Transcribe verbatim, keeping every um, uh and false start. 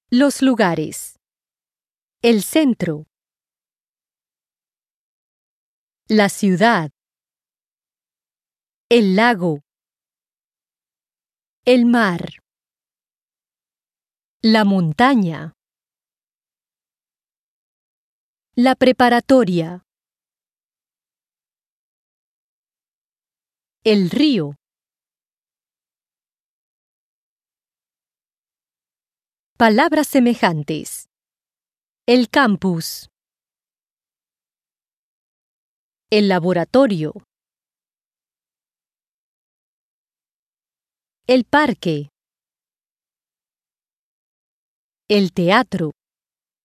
Los lugares. El centro. La ciudad. El lago. El mar. La montaña. La preparatoria. El río. Palabras semejantes. El campus. El laboratorio. El parque. El teatro.